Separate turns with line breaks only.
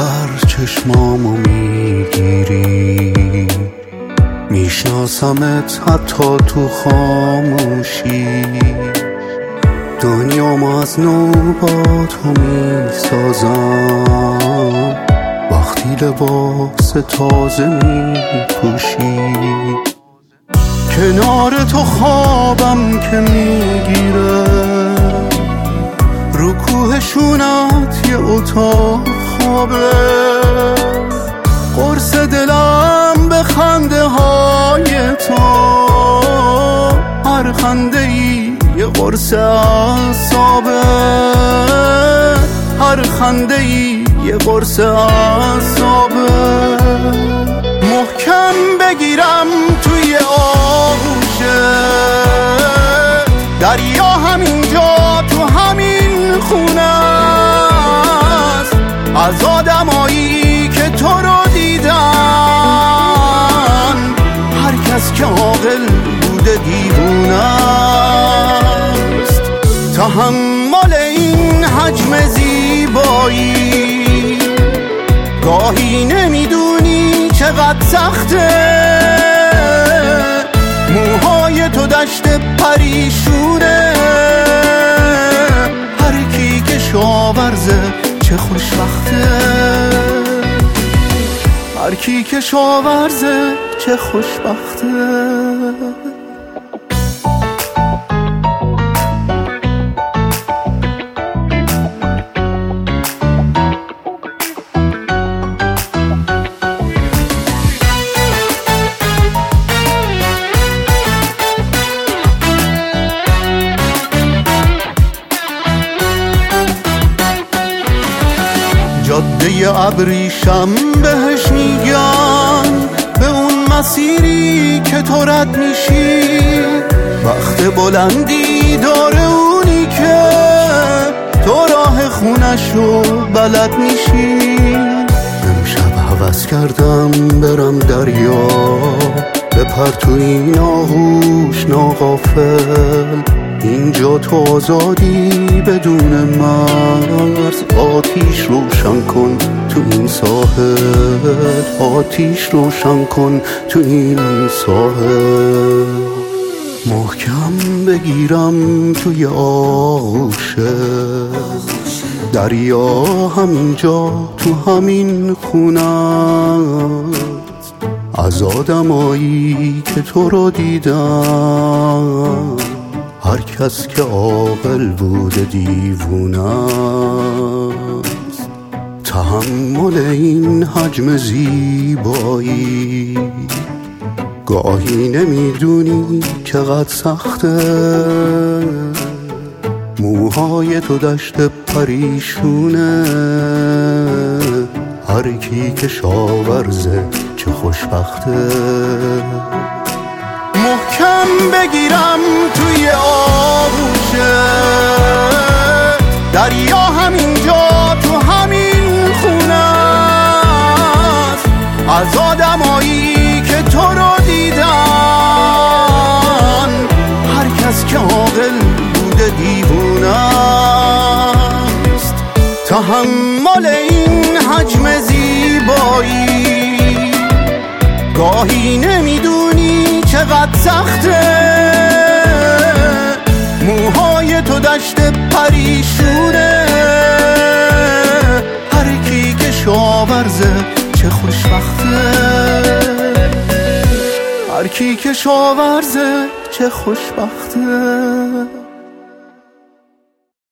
در چشمامو میگیری، میشناسمت حتی تو خاموشی. دنیامو از نو با تو میسازم وقتی لباس تازه میپوشی. کنار تو خوابم که میگیره، رو کوهشونت یه اتاق خوابه. قرص دلم به خنده های تو، هر خنده ای یه قرص اعصابه، هر خنده ای یه قرص اعصابه. محکم بگیرم توی آغوشت، دریا همینجا تو همین خونه است. از آدمایی که تو رو دیدن، هر کس که عاقل بوده دیوونه است. تحمل این حجم زیبایی، گاهی نمیدونی چقدر سخته. موهای تو دشت پریشونه، هر کی که شاورزه چه خوشبخته. هر کی که شاورزه چه خوشبخته. جاده ابریشم بهش میگن، به اون مسیری که تو رد میشی. وقت بلندی داره اونی که تو راه خونشو بلد میشی. امشب هوس کردم برم دریا، بپر تو این آغوش ناغافل. اینجا تو آزادی بدون مرز، آتیش روشن کن تو این ساحل، آتیش روشن کن تو این ساحل. محکم بگیرم توی آغوشت، دریا همینجا تو همین خونه. از آدمایی که تو رو دیدن، هر کس که عاقل بوده دیوونه است. تحمل این حجم زیبایی، گاهی نمیدونی چقدر سخته. موهای تو دشت پریشونه، هر کی که شاورزه چه خوشبخته. محکم بگیرم توی آغوشت، دریا همینجا تو همین خونه است. از آدمایی که تو رو دیدن، هر کس که عاقل بوده دیوونه است. تحمل این حجم زیبایی، گاهی نمیدونی چقدر سخته. موهای تو دشت پریشونه، هر کی که شاورزه چه خوشبخته. هر کی که شاورزه چه خوشبخته.